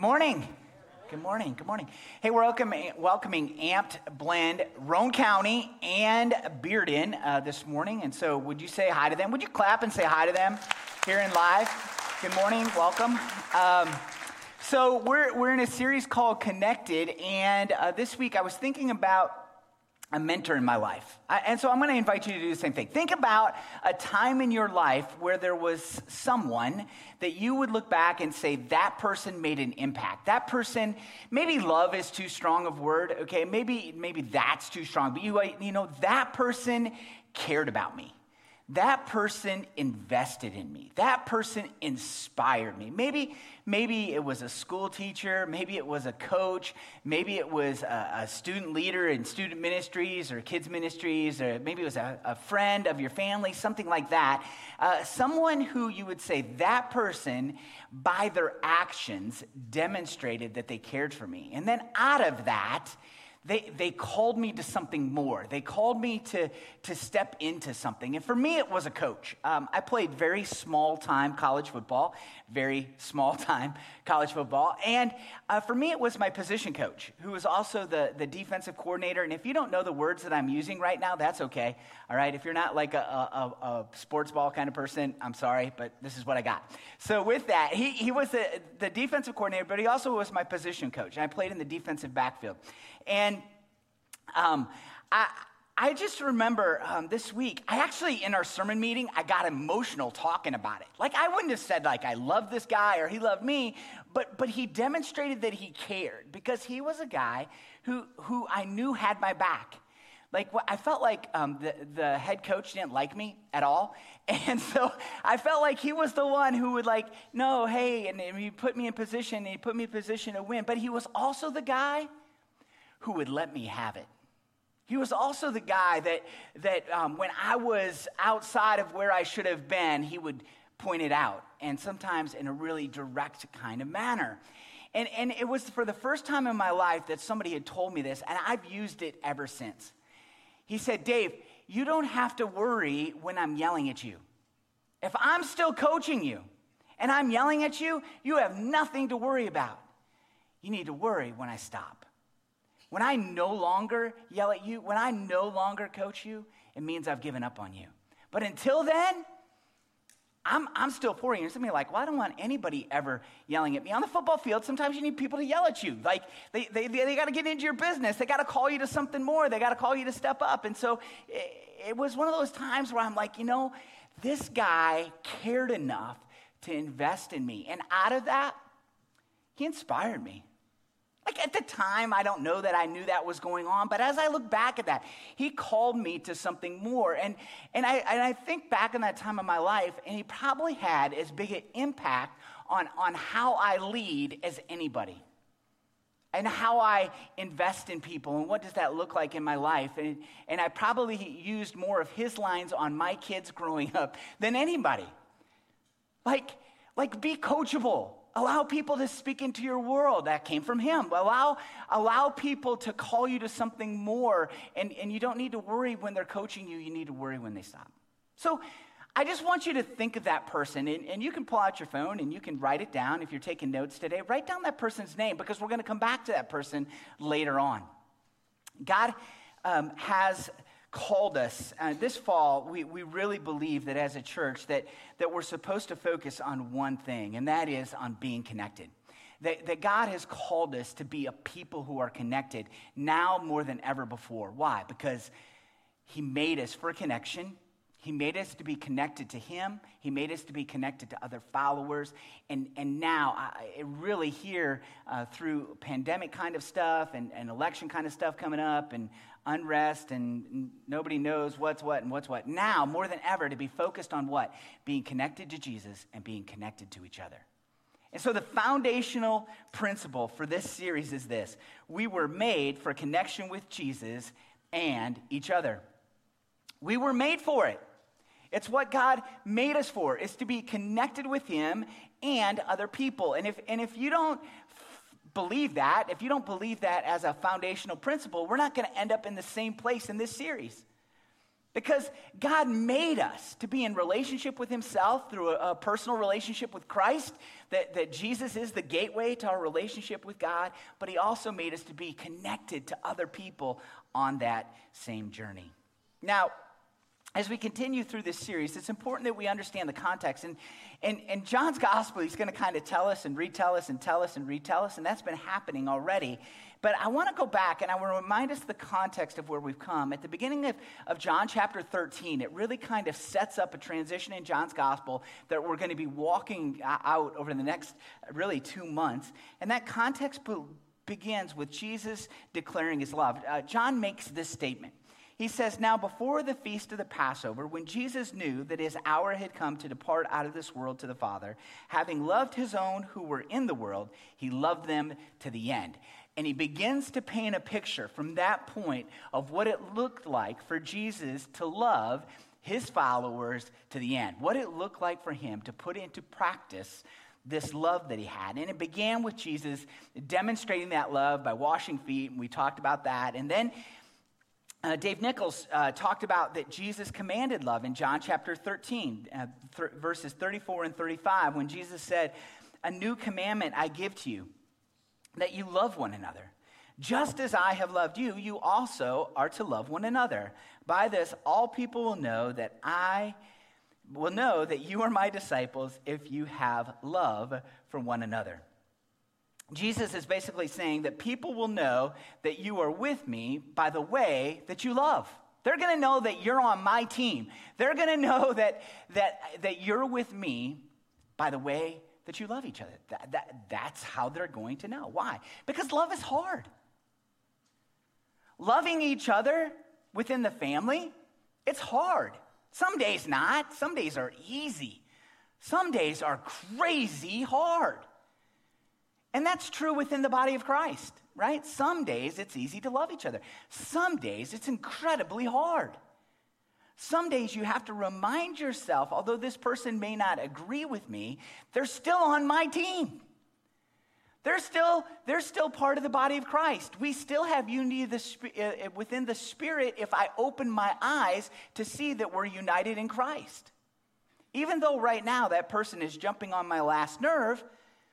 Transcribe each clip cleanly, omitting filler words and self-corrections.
morning. Good morning. Good morning. Hey, we're welcoming Amped Blend, Roane County, and Bearden this morning. And so would you say hi to them? Would you clap and say hi to them here in live? Good morning. Welcome. So we're in a series called Connected. And this week I was thinking about a mentor in my life. And so I'm going to invite you to do the same thing. Think about a time in your life where there was someone that you would look back and say, that person made an impact. That person, maybe love is too strong of a word, okay? Maybe that's too strong. But you know, that person cared about me. That person invested in me. That person inspired me. Maybe it was a school teacher. Maybe it was a coach. Maybe it was a student leader in student ministries or kids ministries. Or maybe it was a friend of your family, something like that. Someone who you would say, that person, by their actions, demonstrated that they cared for me. And then out of that, They called me to something more. They called me to step into something. And for me, it was a coach. I played very small-time college football. And for me, it was my position coach, who was also the defensive coordinator. And if you don't know the words that I'm using right now, that's okay. All right? If you're not like a sports ball kind of person, I'm sorry, but this is what I got. So with that, he was the defensive coordinator, but he also was my position coach. And I played in the defensive backfield. And I just remember this week, in our sermon meeting, I got emotional talking about it. Like, I wouldn't have said, like, I love this guy or he loved me, but he demonstrated that he cared because he was a guy who I knew had my back. Like, I felt like the head coach didn't like me at all. And so I felt like he was the one who would like, no, hey, and he put me in position, and he put me in position to win. But he was also the guy who would let me have it. He was also the guy that when I was outside of where I should have been, he would point it out, and sometimes in a really direct kind of manner. And it was for the first time in my life that somebody had told me this, and I've used it ever since. He said, Dave, you don't have to worry when I'm yelling at you. If I'm still coaching you and I'm yelling at you, you have nothing to worry about. You need to worry when I stop. When I no longer yell at you, when I no longer coach you, it means I've given up on you. But until then, I'm still for you. And some of you are like, well, I don't want anybody ever yelling at me. On the football field, sometimes you need people to yell at you. Like, they got to get into your business. They got to call you to something more. They got to call you to step up. And so it was one of those times where I'm like, you know, this guy cared enough to invest in me. And out of that, he inspired me. Like, at the time, I don't know that I knew that was going on, but as I look back at that, he called me to something more. And I think back in that time of my life, and he probably had as big an impact on how I lead as anybody, and how I invest in people, and what does that look like in my life. And I probably used more of his lines on my kids growing up than anybody. Like be coachable. Allow people to speak into your world. That came from him. Allow people to call you to something more. And you don't need to worry when they're coaching you. You need to worry when they stop. So I just want you to think of that person. And you can pull out your phone and you can write it down. If you're taking notes today, write down that person's name, because we're going to come back to that person later on. God has called us. This fall, we really believe that as a church that we're supposed to focus on one thing, and that is on being connected. That God has called us to be a people who are connected now more than ever before. Why? Because he made us for connection. He made us to be connected to him. He made us to be connected to other followers. And now, really here, through pandemic kind of stuff and election kind of stuff coming up and unrest and nobody knows what's what and what's what. Now, more than ever, to be focused on what? Being connected to Jesus and being connected to each other. And so the foundational principle for this series is this. We were made for connection with Jesus and each other. We were made for it. It's what God made us for, is to be connected with him and other people. And if you don't believe that, if you don't believe that as a foundational principle, we're not going to end up in the same place in this series. Because God made us to be in relationship with himself through a personal relationship with Christ, that Jesus is the gateway to our relationship with God, but he also made us to be connected to other people on that same journey. Now, as we continue through this series, it's important that we understand the context. And John's gospel, he's going to kind of tell us and retell us and tell us and retell us, and that's been happening already. But I want to go back and I want to remind us the context of where we've come. At the beginning of John chapter 13, it really kind of sets up a transition in John's gospel that we're going to be walking out over the next really 2 months. And that context begins with Jesus declaring his love. John makes this statement. He says, now before the feast of the Passover, when Jesus knew that his hour had come to depart out of this world to the Father, having loved his own who were in the world, he loved them to the end. And he begins to paint a picture from that point of what it looked like for Jesus to love his followers to the end. What it looked like for him to put into practice this love that he had. And it began with Jesus demonstrating that love by washing feet, and we talked about that. And then Dave Nichols talked about that Jesus commanded love in John chapter 13, verses 34 and 35, when Jesus said, a new commandment I give to you, that you love one another. Just as I have loved you, you also are to love one another. By this, all people will know that you are my disciples if you have love for one another. Jesus is basically saying that people will know that you are with me by the way that you love. They're going to know that you're on my team. They're going to know that you're with me by the way that you love each other. That's how they're going to know. Why? Because love is hard. Loving each other within the family, it's hard. Some days not. Some days are easy. Some days are crazy hard. And that's true within the body of Christ, right? Some days it's easy to love each other. Some days it's incredibly hard. Some days you have to remind yourself, although this person may not agree with me, they're still on my team. They're still part of the body of Christ. We still have unity within the Spirit if I open my eyes to see that we're united in Christ. Even though right now that person is jumping on my last nerve,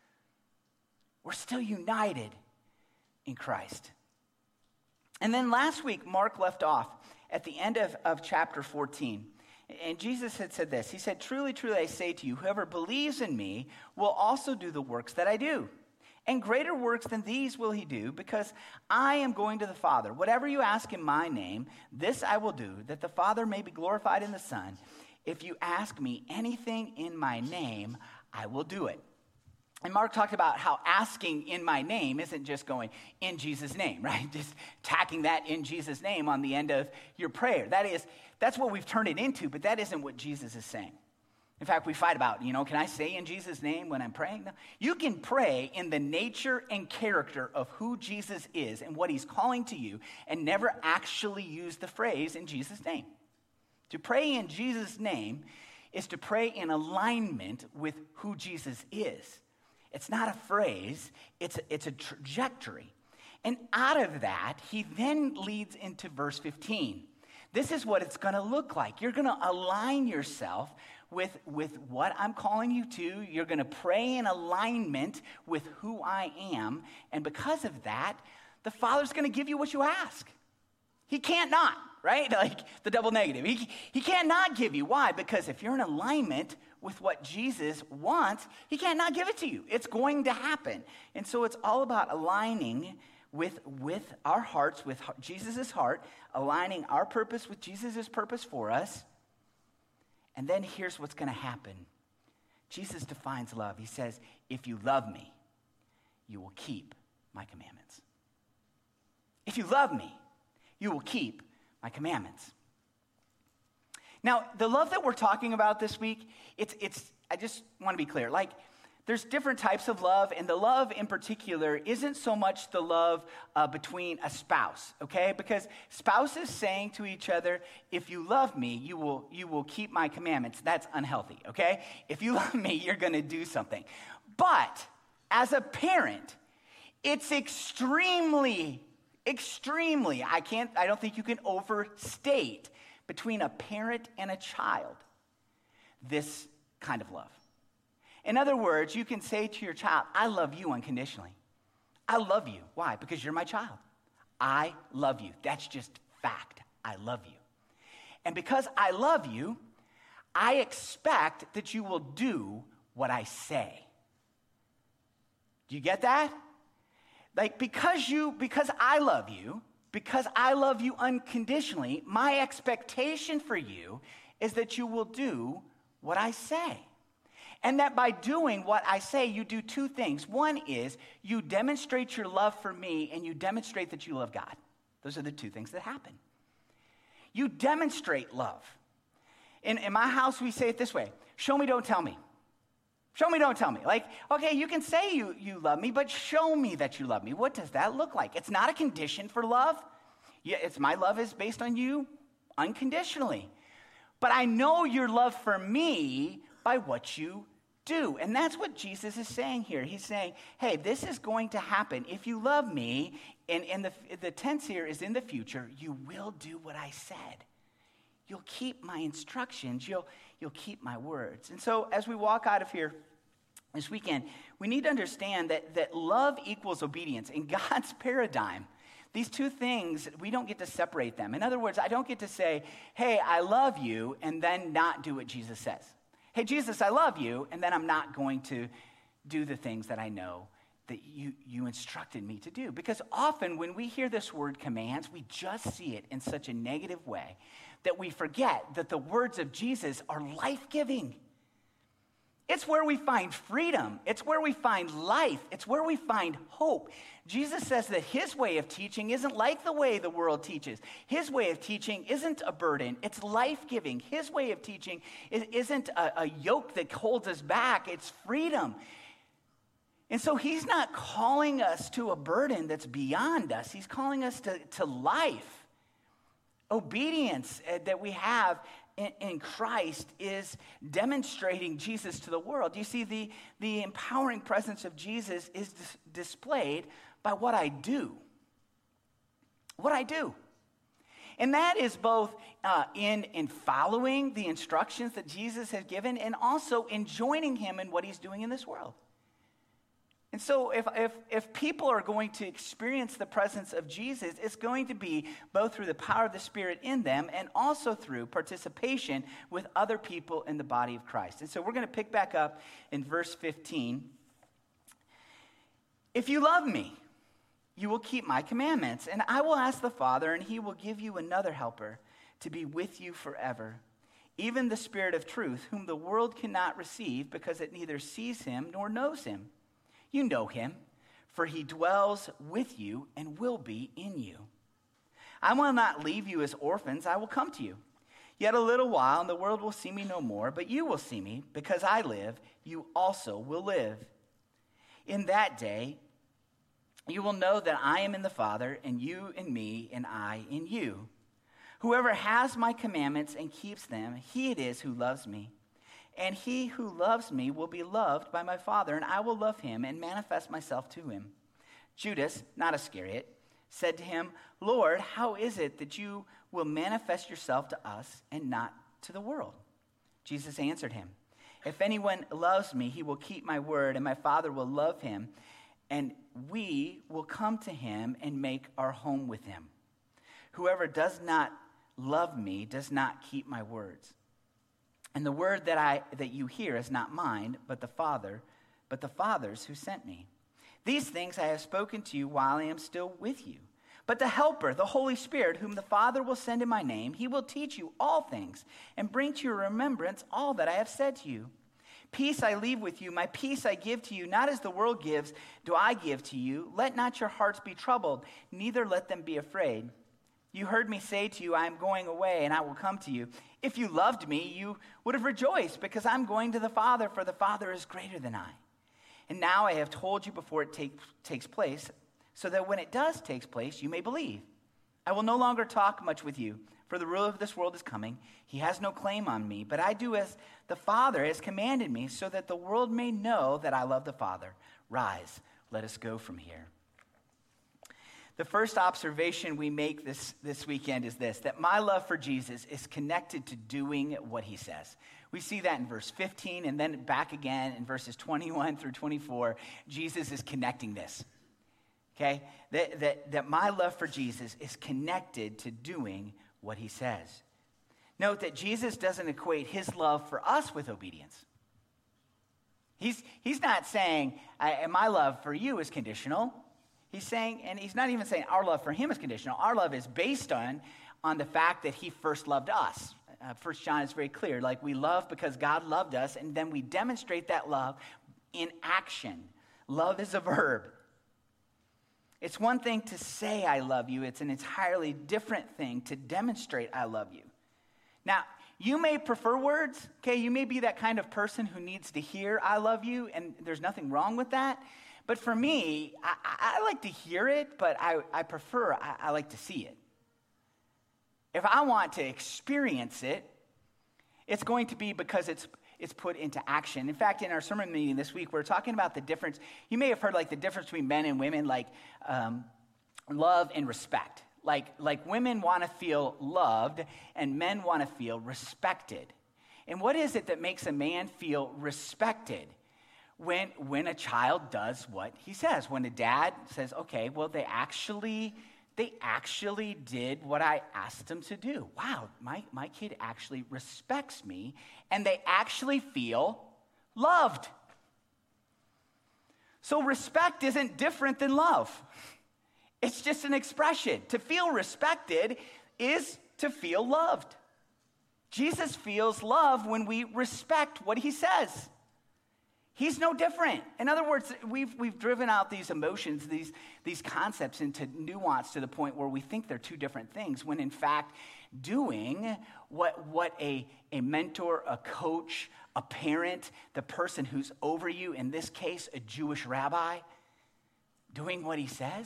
we're still united in Christ. And then last week, Mark left off at the end of chapter 14. And Jesus had said this. He said, truly, truly, I say to you, whoever believes in me will also do the works that I do. And greater works than these will he do, because I am going to the Father. Whatever you ask in my name, this I will do, that the Father may be glorified in the Son. If you ask me anything in my name, I will do it. And Mark talked about how asking in my name isn't just going in Jesus' name, right? Just tacking that in Jesus' name on the end of your prayer. That's what we've turned it into, but that isn't what Jesus is saying. In fact, we fight about, can I say in Jesus' name when I'm praying? No. You can pray in the nature and character of who Jesus is and what he's calling to you and never actually use the phrase in Jesus' name. To pray in Jesus' name is to pray in alignment with who Jesus is. It's not a phrase, it's a trajectory. And out of that, he then leads into verse 15. This is what it's going to look like. You're going to align yourself with what I'm calling you to. You're going to pray in alignment with who I am. And because of that, the Father's going to give you what you ask. He can't not, right? Like the double negative. He can't not give you. Why? Because if you're in alignment with what Jesus wants, he can't not give it to you. It's going to happen. And so it's all about aligning with our hearts, with Jesus' heart, aligning our purpose with Jesus' purpose for us. And then here's what's going to happen. Jesus defines love. He says, if you love me, you will keep my commandments. If you love me, you will keep my commandments. Now, the love that we're talking about this week, I just want to be clear. Like, there's different types of love, and the love in particular isn't so much the love between a spouse, okay? Because spouses saying to each other, if you love me, you will keep my commandments. That's unhealthy, okay? If you love me, you're going to do something. But as a parent, it's extremely, I don't think you can overstate between a parent and a child, this kind of love. In other words, you can say to your child, I love you unconditionally. I love you. Why? Because you're my child. I love you. That's just fact. I love you. And because I love you, I expect that you will do what I say. Do you get that? Like, because I love you unconditionally, my expectation for you is that you will do what I say. And that by doing what I say, you do two things. One is you demonstrate your love for me and you demonstrate that you love God. Those are the two things that happen. You demonstrate love. In my house, we say it this way: show me, don't tell me. Show me, don't tell me. Like, okay, you can say you love me, but show me that you love me. What does that look like? It's not a condition for love. Yeah, my love is based on you unconditionally. But I know your love for me by what you do. And that's what Jesus is saying here. He's saying, hey, this is going to happen. If you love me, and the tense here is in the future, you will do what I said. You'll keep my instructions. You'll keep my words. And so as we walk out of here this weekend, we need to understand that love equals obedience. In God's paradigm, these two things, we don't get to separate them. In other words, I don't get to say, hey, I love you, and then not do what Jesus says. Hey, Jesus, I love you, and then I'm not going to do the things that I know that you instructed me to do. Because often when we hear this word commands, we just see it in such a negative way that we forget that the words of Jesus are life-giving. It's where we find freedom. It's where we find life. It's where we find hope. Jesus says that his way of teaching isn't like the way the world teaches. His way of teaching isn't a burden. It's life-giving. His way of teaching isn't a yoke that holds us back. It's freedom. And so he's not calling us to a burden that's beyond us. He's calling us to life. Obedience that we have in Christ is demonstrating Jesus to the world. You see, the empowering presence of Jesus is displayed by what I do. What I do. And that is both in following the instructions that Jesus has given and also in joining him in what he's doing in this world. And so if people are going to experience the presence of Jesus, it's going to be both through the power of the Spirit in them and also through participation with other people in the body of Christ. And so we're going to pick back up in verse 15. If you love me, you will keep my commandments, and I will ask the Father, and he will give you another helper to be with you forever, even the Spirit of truth, whom the world cannot receive because it neither sees him nor knows him. You know him, for he dwells with you and will be in you. I will not leave you as orphans. I will come to you. Yet a little while, and the world will see me no more, but you will see me. Because I live, you also will live. In that day, you will know that I am in the Father, and you in me, and I in you. Whoever has my commandments and keeps them, he it is who loves me. And he who loves me will be loved by my Father, and I will love him and manifest myself to him. Judas, not Iscariot, said to him, Lord, how is it that you will manifest yourself to us and not to the world? Jesus answered him, if anyone loves me, he will keep my word, and my Father will love him, and we will come to him and make our home with him. Whoever does not love me does not keep my words. And the word that you hear is not mine, but the Father's who sent me. These things I have spoken to you while I am still with you. But the Helper, the Holy Spirit, whom the Father will send in my name, he will teach you all things and bring to your remembrance all that I have said to you. Peace I leave with you, my peace I give to you, not as the world gives, do I give to you. Let not your hearts be troubled, neither let them be afraid. You heard me say to you, I am going away, and I will come to you. If you loved me, you would have rejoiced, because I'm going to the Father, for the Father is greater than I. And now I have told you before it takes place, so that when it does take place, you may believe. I will no longer talk much with you, for the ruler of this world is coming. He has no claim on me, but I do as the Father has commanded me, so that the world may know that I love the Father. Rise, let us go from here. The first observation we make this weekend is this, that my love for Jesus is connected to doing what he says. We see that in verse 15, and then back again in verses 21 through 24, Jesus is connecting this, okay? That my love for Jesus is connected to doing what he says. Note that Jesus doesn't equate his love for us with obedience. He's not saying, my love for you is conditional. He's saying, and he's not even saying our love for him is conditional. Our love is based on the fact that he first loved us. 1 John is very clear. Like, we love because God loved us, and then we demonstrate that love in action. Love is a verb. It's one thing to say I love you. It's an entirely different thing to demonstrate I love you. Now, you may prefer words, okay? You may be that kind of person who needs to hear I love you, and there's nothing wrong with that. But for me, I like to hear it, but I prefer, I like to see it. If I want to experience it, it's going to be because it's put into action. In fact, in our sermon meeting this week, we're talking about the difference. You may have heard like the difference between men and women, like love and respect. Like women want to feel loved and men want to feel respected. And what is it that makes a man feel respected? When a child does what he says, when a dad says, okay, well, they actually did what I asked them to do. Wow, my kid actually respects me, and they actually feel loved. So respect isn't different than love. It's just an expression. To feel respected is to feel loved. Jesus feels love when we respect what he says. He's no different. In other words, we've driven out these emotions, these concepts into nuance to the point where we think they're two different things, when in fact, doing what a mentor, a coach, a parent, the person who's over you, in this case, a Jewish rabbi, doing what he says,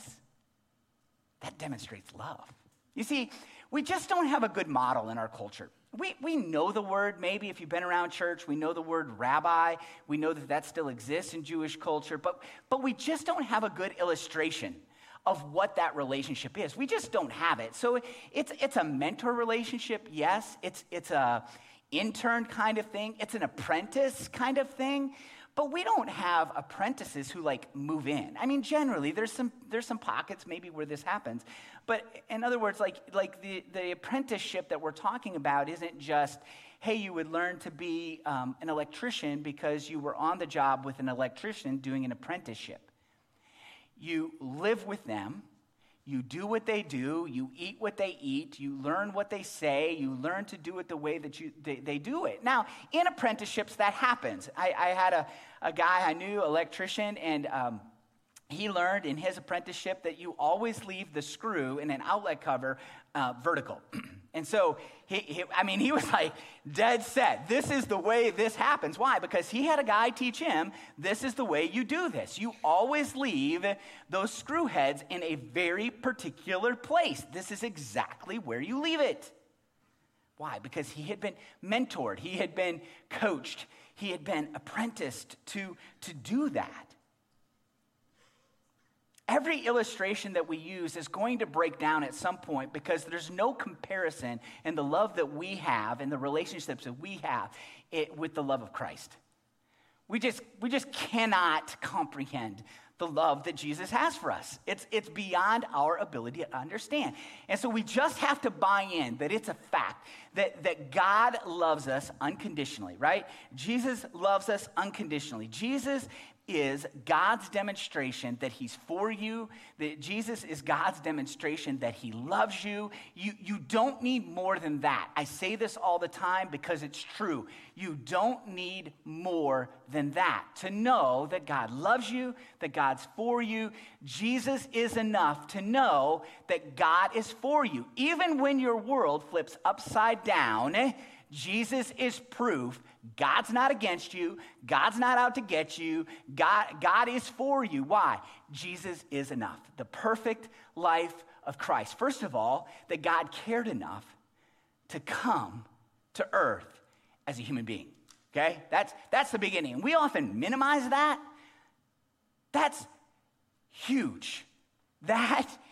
that demonstrates love. You see, we just don't have a good model in our culture. We know the word, maybe if you've been around church, we know the word rabbi. We know that still exists in Jewish culture, but we just don't have a good illustration of what that relationship is. We just don't have it. So it's a mentor relationship, yes. It's a intern kind of thing. It's an apprentice kind of thing. But we don't have apprentices who like move in. I mean, generally, there's some pockets maybe where this happens. But in other words, like the apprenticeship that we're talking about isn't just, hey, you would learn to be an electrician because you were on the job with an electrician doing an apprenticeship. You live with them. You do what they do, you eat what they eat, you learn what they say, you learn to do it the way that they do it. Now, in apprenticeships, that happens. I had a guy I knew, electrician, and he learned in his apprenticeship that you always leave the screw in an outlet cover vertical. And so, he was like dead set. This is the way this happens. Why? Because he had a guy teach him, this is the way you do this. You always leave those screw heads in a very particular place. This is exactly where you leave it. Why? Because he had been mentored. He had been coached. He had been apprenticed to do that. Every illustration that we use is going to break down at some point because there's no comparison in the love that we have and the relationships that we have with the love of Christ. We just cannot comprehend the love that Jesus has for us. It's beyond our ability to understand. And so we just have to buy in that it's a fact that God loves us unconditionally, right? Jesus loves us unconditionally. Jesus is God's demonstration that he's for you, that Jesus is God's demonstration that he loves you. You don't need more than that. I say this all the time because it's true. You don't need more than that to know that God loves you, that God's for you. Jesus is enough to know that God is for you. Even when your world flips upside down, Jesus is proof God's not against you. God's not out to get you. God is for you. Why? Jesus is enough. The perfect life of Christ. First of all, that God cared enough to come to earth as a human being. Okay? That's the beginning. We often minimize that. That's huge.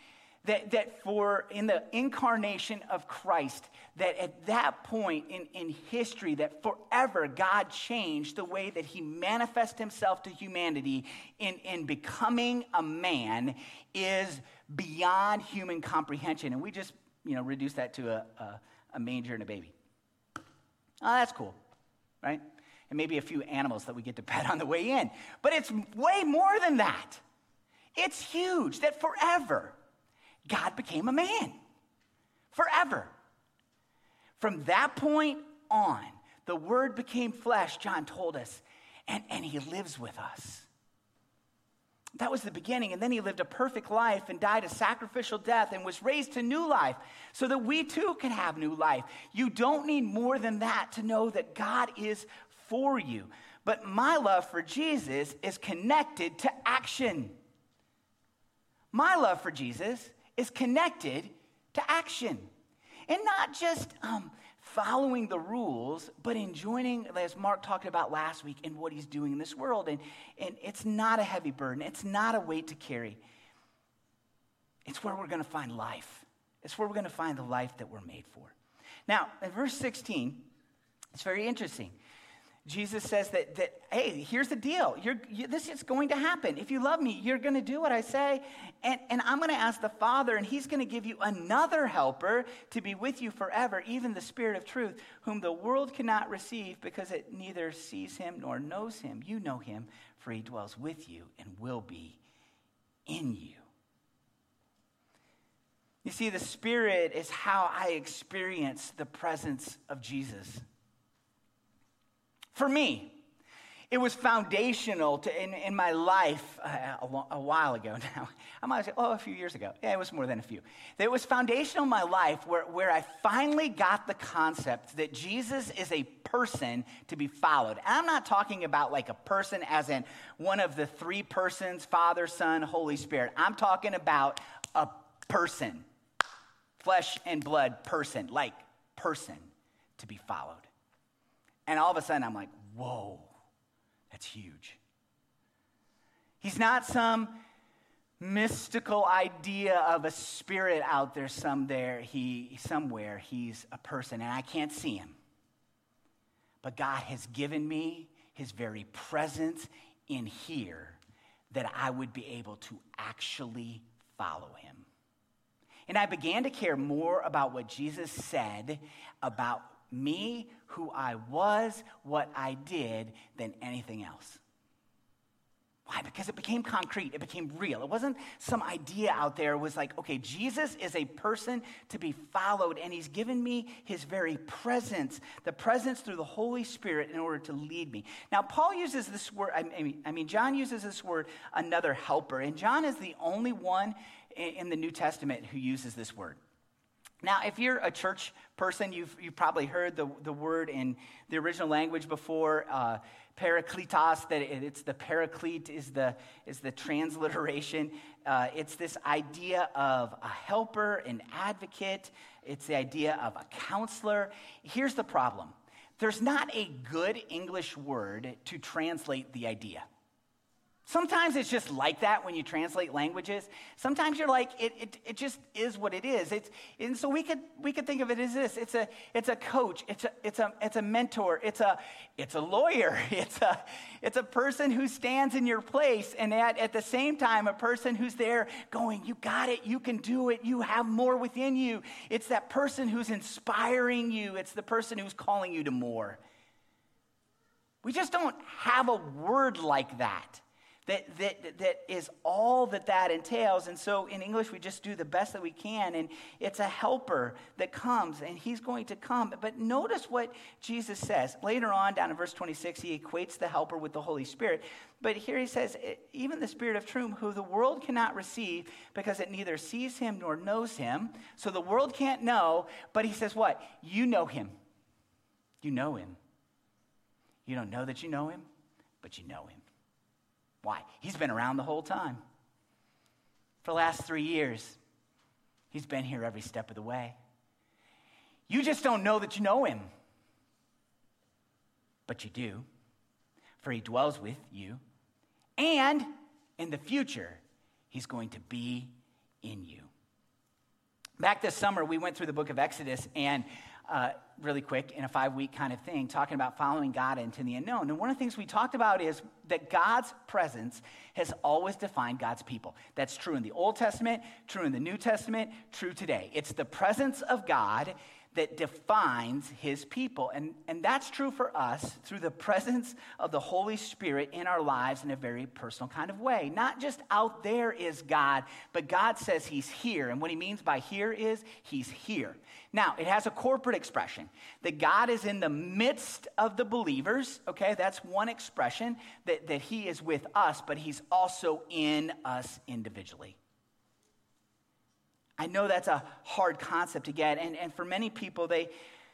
That for in the incarnation of Christ, that at that point in history, that forever God changed the way that he manifests himself to humanity in becoming a man is beyond human comprehension. And we just, reduce that to a manger and a baby. Oh, that's cool, right? And maybe a few animals that we get to pet on the way in. But it's way more than that. It's huge that forever God became a man. Forever. From that point on, the Word became flesh, John told us, and he lives with us. That was the beginning, and then he lived a perfect life and died a sacrificial death and was raised to new life so that we too can have new life. You don't need more than that to know that God is for you. But my love for Jesus is connected to action. My love for Jesus is connected to action. And not just following the rules, but in joining, as Mark talked about last week, in what he's doing in this world. And it's not a heavy burden. It's not a weight to carry. It's where we're going to find life. It's where we're going to find the life that we're made for. Now, in verse 16, it's very interesting. Jesus says that hey, here's the deal. This is going to happen. If you love me, you're going to do what I say. And I'm going to ask the Father, and he's going to give you another helper to be with you forever, even the Spirit of truth, whom the world cannot receive because it neither sees him nor knows him. You know him, for he dwells with you and will be in you. You see, the Spirit is how I experience the presence of Jesus. For me, it was foundational in my life a while ago now. I might say, a few years ago. Yeah, it was more than a few. It was foundational in my life where I finally got the concept that Jesus is a person to be followed. And I'm not talking about like a person as in one of the three persons, Father, Son, Holy Spirit. I'm talking about a person, flesh and blood person, like person to be followed. And all of a sudden, I'm like, whoa, that's huge. He's not some mystical idea of a spirit out there somewhere. He's a person, and I can't see him. But God has given me his very presence in here that I would be able to actually follow him. And I began to care more about what Jesus said about me, who I was, what I did, than anything else. Why? Because it became concrete. It became real. It wasn't some idea out there. It was like, okay, Jesus is a person to be followed, and he's given me his very presence, the presence through the Holy Spirit in order to lead me. Now, Paul uses this word, John uses this word, another helper, and John is the only one in the New Testament who uses this word. Now, if you're a church person, you've probably heard the word in the original language before, parakletos, that it's the paraclete is the transliteration. It's this idea of a helper, an advocate. It's the idea of a counselor. Here's the problem. There's not a good English word to translate the idea. Sometimes it's just like that when you translate languages. Sometimes you're like, it just is what it is. And so we could think of it as this. It's a coach. It's a mentor. It's a lawyer. It's a person who stands in your place, and at the same time, a person who's there going, you got it, you can do it, you have more within you. It's that person who's inspiring you. It's the person who's calling you to more. We just don't have a word like that. That is all that entails. And so in English, we just do the best that we can. And it's a helper that comes, and he's going to come. But notice what Jesus says. Later on, down in verse 26, he equates the helper with the Holy Spirit. But here he says, even the Spirit of truth, who the world cannot receive because it neither sees him nor knows him. So the world can't know, but he says what? You know him. You know him. You don't know that you know him, but you know him. Why? He's been around the whole time. For the last 3 years, he's been here every step of the way. You just don't know that you know him. But you do, for he dwells with you. And in the future, he's going to be in you. Back this summer, we went through the book of Exodus and really quick in a 5-week kind of thing, talking about following God into the unknown. And one of the things we talked about is that God's presence has always defined God's people. That's true in the Old Testament, true in the New Testament, true today. It's the presence of God that defines his people. And that's true for us through the presence of the Holy Spirit in our lives in a very personal kind of way. Not just out there is God, but God says he's here. And what he means by here is he's here. Now, it has a corporate expression that God is in the midst of the believers. Okay, that's one expression that he is with us, but he's also in us individually. I know that's a hard concept to get, and for many people, they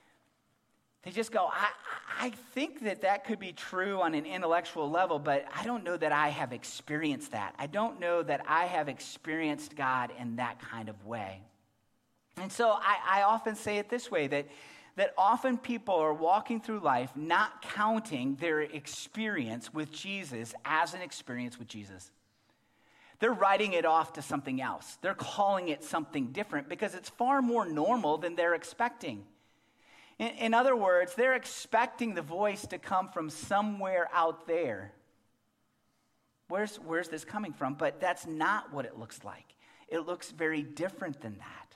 just go, I think that could be true on an intellectual level, but I don't know that I have experienced that. I don't know that I have experienced God in that kind of way. And so I often say it this way, that often people are walking through life not counting their experience with Jesus as an experience with Jesus. They're writing it off to something else. They're calling it something different because it's far more normal than they're expecting. In other words, they're expecting the voice to come from somewhere out there. Where's this coming from? But that's not what it looks like. It looks very different than that.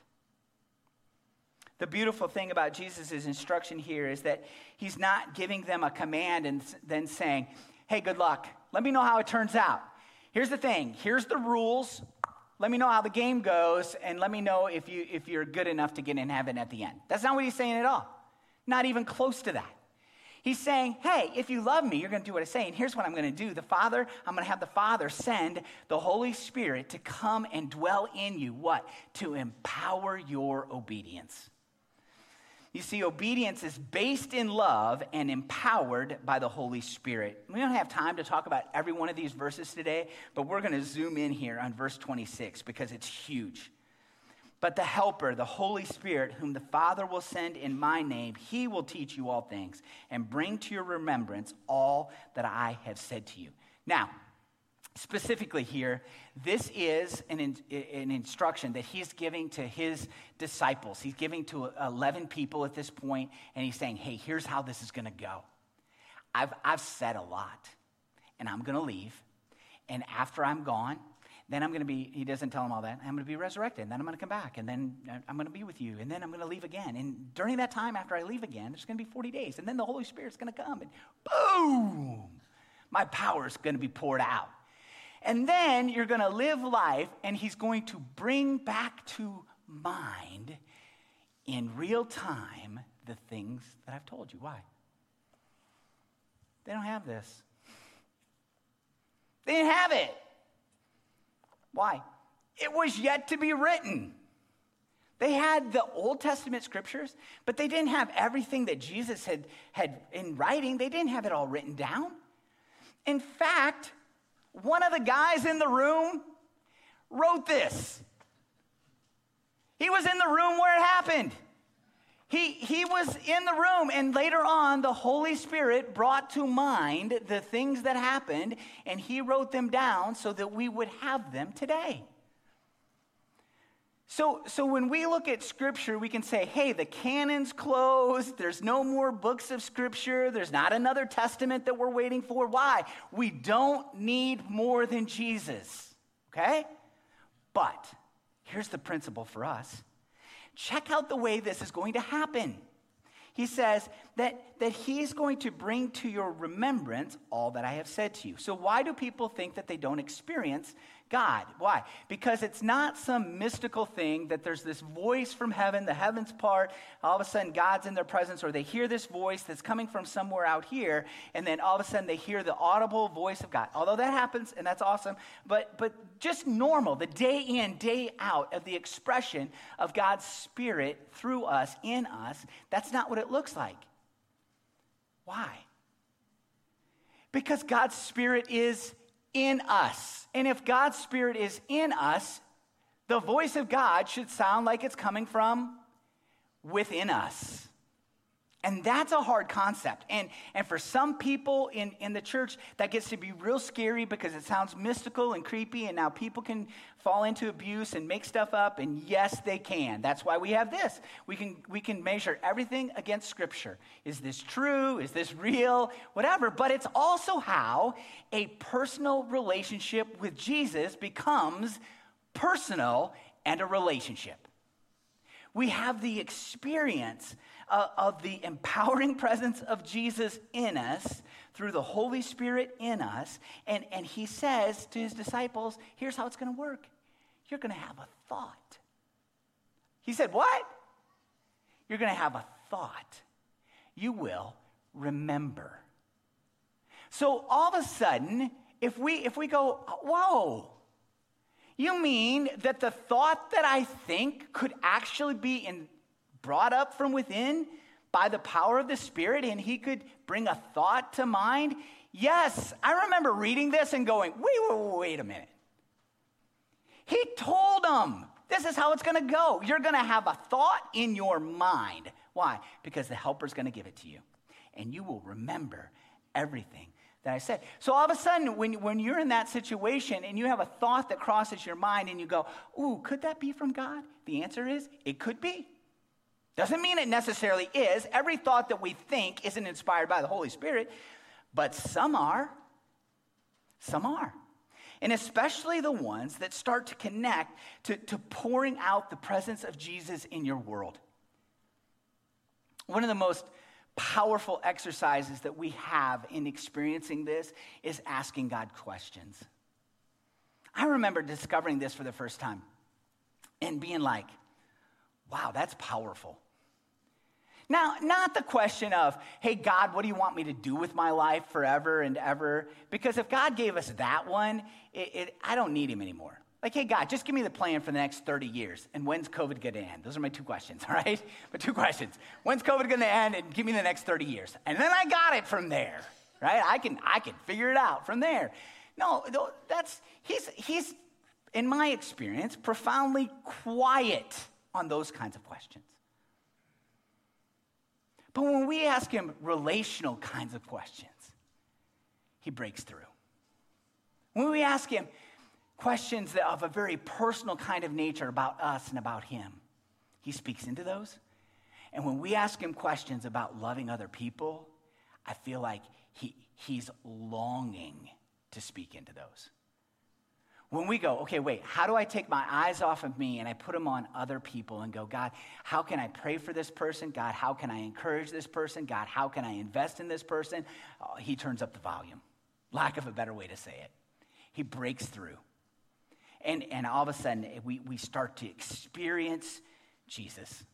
The beautiful thing about Jesus' instruction here is that he's not giving them a command and then saying, hey, good luck. Let me know how it turns out. Here's the thing. Here's the rules. Let me know how the game goes, and let me know if you're good enough to get in heaven at the end. That's not what he's saying at all. Not even close to that. He's saying, hey, if you love me, you're going to do what I say, and here's what I'm going to do. I'm going to have the Father send the Holy Spirit to come and dwell in you. What? To empower your obedience. You see, obedience is based in love and empowered by the Holy Spirit. We don't have time to talk about every one of these verses today, but we're going to zoom in here on verse 26 because it's huge. But the Helper, the Holy Spirit, whom the Father will send in my name, he will teach you all things and bring to your remembrance all that I have said to you. Now, specifically here, this is an instruction that he's giving to his disciples. He's giving to 11 people at this point, and he's saying, hey, here's how this is going to go. I've said a lot, and I'm going to leave, and after I'm gone, then I'm going to be, he doesn't tell them all that, I'm going to be resurrected, and then I'm going to come back, and then I'm going to be with you, and then I'm going to leave again. And during that time, after I leave again, there's going to be 40 days, and then the Holy Spirit's going to come, and boom, my power is going to be poured out. And then you're going to live life, and he's going to bring back to mind in real time the things that I've told you. Why? They don't have this. They didn't have it. Why? It was yet to be written. They had the Old Testament scriptures, but they didn't have everything that Jesus had in writing. They didn't have it all written down. In fact, one of the guys in the room wrote this. He was in the room where it happened. He was in the room, and later on, the Holy Spirit brought to mind the things that happened, and he wrote them down so that we would have them today. So when we look at Scripture, we can say, hey, the canon's closed. There's no more books of Scripture. There's not another testament that we're waiting for. Why? We don't need more than Jesus, okay? But here's the principle for us. Check out the way this is going to happen. He says that he's going to bring to your remembrance all that I have said to you. So why do people think that they don't experience God? Why? Because it's not some mystical thing that there's this voice from heaven, the heavens part, all of a sudden God's in their presence, or they hear this voice that's coming from somewhere out here, and then all of a sudden they hear the audible voice of God. Although that happens, and that's awesome, but just normal, the day in, day out of the expression of God's Spirit through us, in us, that's not what it looks like. Why? Because God's Spirit is in us. And if God's Spirit is in us, the voice of God should sound like it's coming from within us. And that's a hard concept. And for some people in the church, that gets to be real scary because it sounds mystical and creepy, and now people can fall into abuse and make stuff up, and yes, they can. That's why we have this. We can measure everything against Scripture. Is this true? Is this real? Whatever. But it's also how a personal relationship with Jesus becomes personal and a relationship. We have the experience of the empowering presence of Jesus in us through the Holy Spirit in us. And he says to his disciples, here's how it's going to work. You're going to have a thought. He said, what? You're going to have a thought. You will remember. So all of a sudden, if we go, whoa, you mean that the thought that I think could actually be brought up from within by the power of the Spirit, and he could bring a thought to mind? Yes, I remember reading this and going, wait a minute. He told them, this is how it's going to go. You're going to have a thought in your mind. Why? Because the Helper's going to give it to you, and you will remember everything that I said. So all of a sudden, when you're in that situation and you have a thought that crosses your mind and you go, ooh, could that be from God? The answer is, it could be. Doesn't mean it necessarily is. Every thought that we think isn't inspired by the Holy Spirit, but some are. Some are. And especially the ones that start to connect to pouring out the presence of Jesus in your world. One of the most powerful exercises that we have in experiencing this is asking God questions. I remember discovering this for the first time and being like, wow, that's powerful. Now, not the question of, hey, God, what do you want me to do with my life forever and ever? Because if God gave us that one, I don't need him anymore. Like, hey, God, just give me the plan for the next 30 years. And when's COVID going to end? Those are my two questions, all right? But two questions. When's COVID going to end? And give me the next 30 years. And then I got it from there, right? I can figure it out from there. No, he's, in my experience, profoundly quiet on those kinds of questions. But when we ask him relational kinds of questions, he breaks through. When we ask him questions of a very personal kind of nature about us and about him, he speaks into those. And when we ask him questions about loving other people, I feel like he's longing to speak into those. When we go, okay, wait, how do I take my eyes off of me and I put them on other people and go, God, how can I pray for this person? God, how can I encourage this person? God, how can I invest in this person? He turns up the volume. Lack of a better way to say it. He breaks through. And all of a sudden, we start to experience Jesus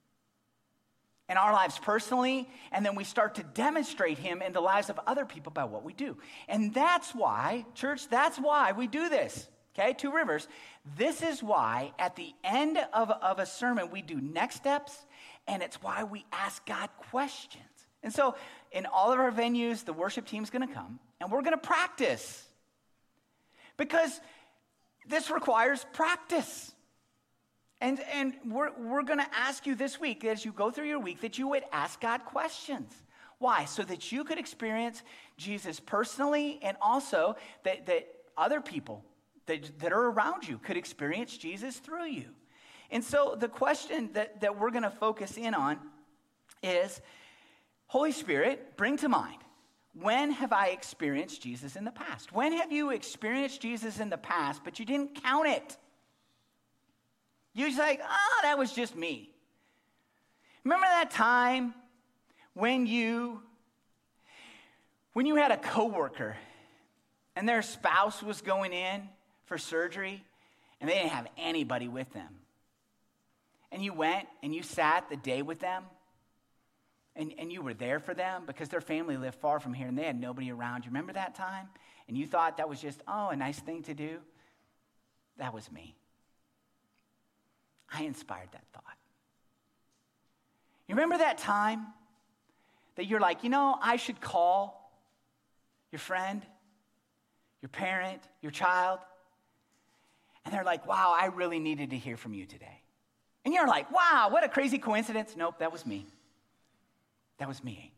in our lives personally, and then we start to demonstrate him in the lives of other people by what we do. And that's why, church, that's why we do this, okay? Two Rivers. This is why at the end of a sermon, we do next steps, and it's why we ask God questions. And so in all of our venues, the worship team's going to come, and we're going to practice. Because this requires practice. And we're going to ask you this week, as you go through your week, that you would ask God questions. Why? So that you could experience Jesus personally, and also that other people that are around you could experience Jesus through you. And so the question that we're going to focus in on is, Holy Spirit, bring to mind, when have I experienced Jesus in the past? When have you experienced Jesus in the past, but you didn't count it? You're just like, that was just me. Remember that time when you had a coworker and their spouse was going in for surgery and they didn't have anybody with them? And you went and you sat the day with them and you were there for them because their family lived far from here and they had nobody around. You remember that time? And you thought that was just, a nice thing to do? That was me. I inspired that thought. You remember that time that you're like, I should call your friend, your parent, your child? And they're like, wow, I really needed to hear from you today. And you're like, wow, what a crazy coincidence. Nope, that was me. That was me.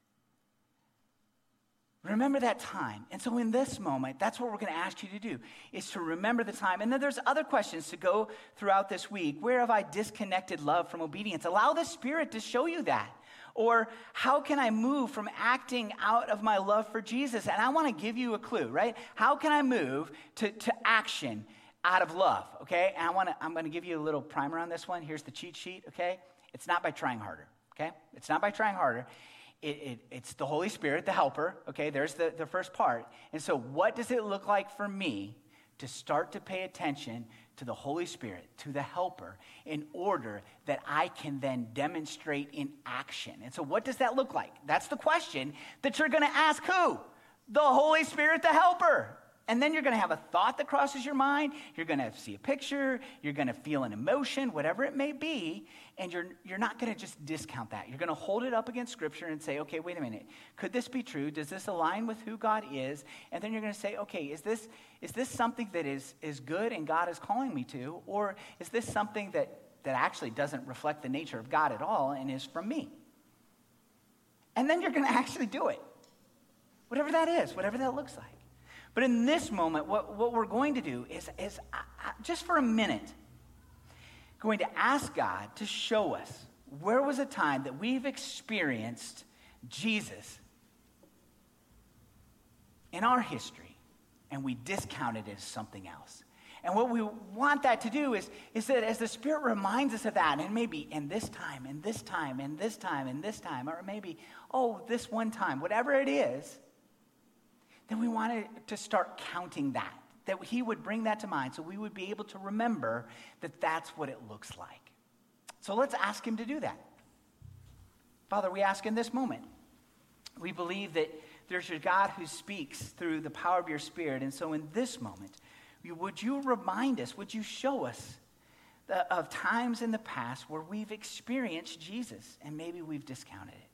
Remember that time. And so in this moment, that's what we're going to ask you to do, is to remember the time. And then there's other questions to go throughout this week. Where have I disconnected love from obedience? Allow the Spirit to show you that. Or how can I move from acting out of my love for Jesus? And I want to give you a clue, right? How can I move to action out of love, okay? And I'm going to give you a little primer on this one. Here's the cheat sheet, okay? It's not by trying harder, okay? It's not by trying harder. It's the Holy Spirit, the helper, okay? There's the first part. And so what does it look like for me to start to pay attention to the Holy Spirit, to the helper, in order that I can then demonstrate in action? And so what does that look like? That's the question that you're going to ask who? The Holy Spirit, the helper. And then you're going to have a thought that crosses your mind. You're going to see a picture. You're going to feel an emotion, whatever it may be. And you're not going to just discount that. You're going to hold it up against Scripture and say, okay, wait a minute. Could this be true? Does this align with who God is? And then you're going to say, okay, is this something that is good and God is calling me to? Or is this something that actually doesn't reflect the nature of God at all and is from me? And then you're going to actually do it. Whatever that is, whatever that looks like. But in this moment, what we're going to do is just for a minute, going to ask God to show us where was a time that we've experienced Jesus in our history and we discounted it as something else. And what we want that to do is that as the Spirit reminds us of that, and maybe in this time, and this time, and this time, and this time, or maybe, this one time, whatever it is, then we wanted to start counting that he would bring that to mind so we would be able to remember that that's what it looks like. So let's ask him to do that. Father, we ask in this moment. We believe that there's a God who speaks through the power of your Spirit. And so in this moment, would you remind us, would you show us of times in the past where we've experienced Jesus and maybe we've discounted it?